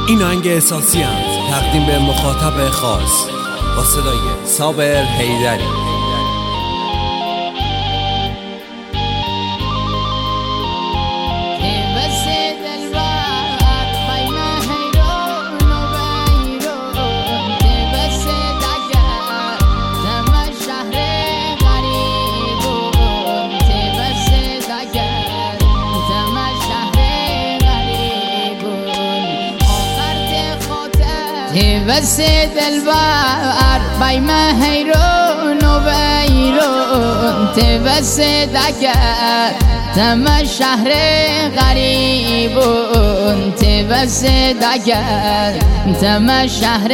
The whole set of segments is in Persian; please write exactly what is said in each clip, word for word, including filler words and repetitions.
این آهنگ احساسی هم تقدیم به مخاطب خاص با صدای صابر حیدری. بس دلبر بای من حیرون و بیرون بس دگر تم شهر غریبون بس دگر تم شهر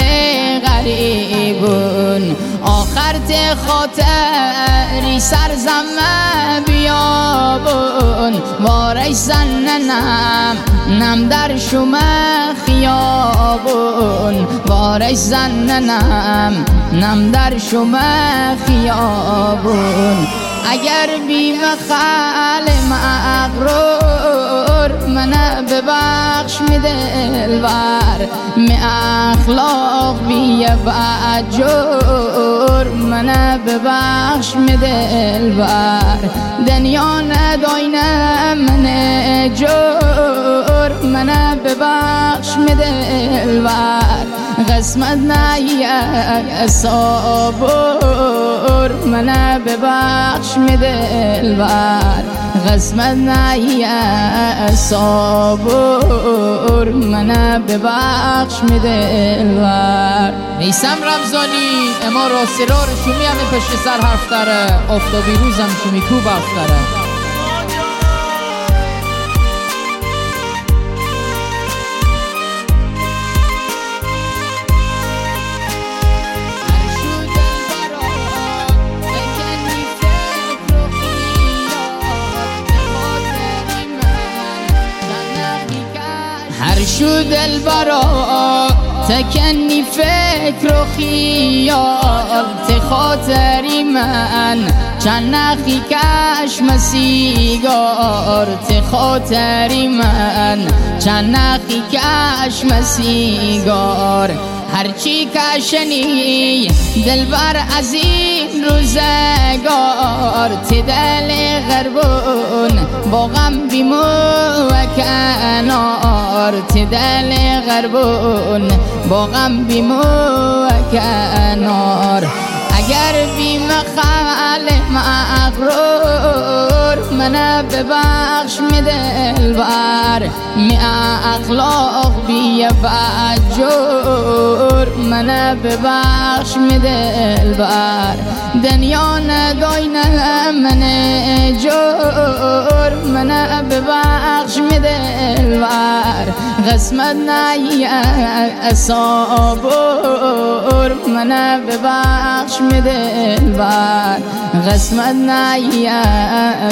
غریبون آخر ته خاطری سرزم بیابون وارش زننم نم در شما خیابون وارش زننم نم در شما خیابون اگر بیم خال مغرور من ببخش می دلبر می اخلاق بی بجور من ببخش می دلبر دنیا نداینه من جور من ببخش می دلبر قسمت نیه صابر من ببخش می دلبر قسمت نیه صابر من ببخش می دلبر. نیسم رمزانی اما راسترار شمی همه پشت سر حرف داره آفتابی روزم شمی کو برف داره. هر شو دلبرا تکنی فکر و خیال ته خاطری من چند نخی کشم سیگار ته خاطری من چند نخی کشم سیگار هرچی کشنی دلبر از این روزگار ته دل غربون با غم بیمو و کنار ته دل غربون با غم بیمو و کنار اگر بیم خال مغرور من ببخش می دلبر می اخلاق بی بجور من ببخش می دلبر دنیا نداینه من جور من ببخش می دلبر قسمت نیه صابر من ببخش می دلبر قسمت نیه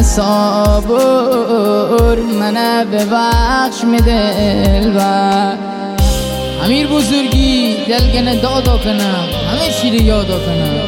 صابر من ببخش می دلبر. امیر بزرگی دلگنه دادا کنم همه شیر یادا کنم.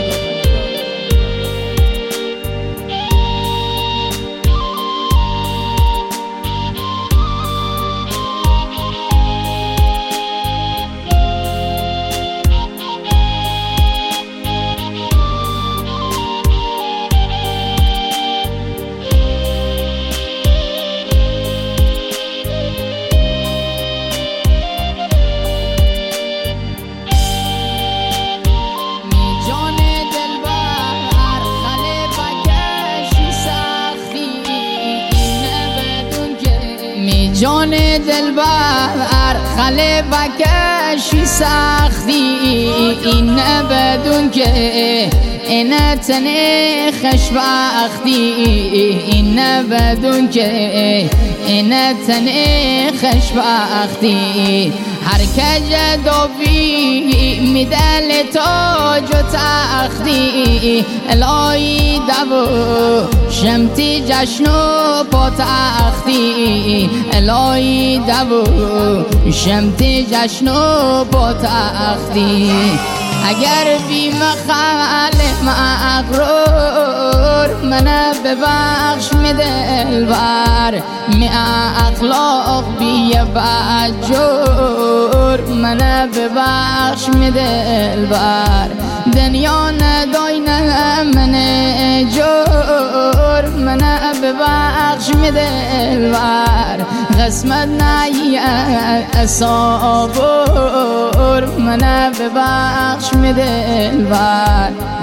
جان دلبر خله بکشی سختی این بدون که این تنه خشبختی این بدون که این تنه خشبختی هر کج دوی میدل تاج و تختی الهی دو شمتی جشن و پاتختی الهی دو شمتی جشن و پاتختی اگر بیم خال مغرور منه ببخش می دلبر می اخلاق بی بجور منه ببخش می دلبر دنیا ندای نه من جور منه ببخش می دلبر قسمت نایی اصابور منه ببخش می دلبر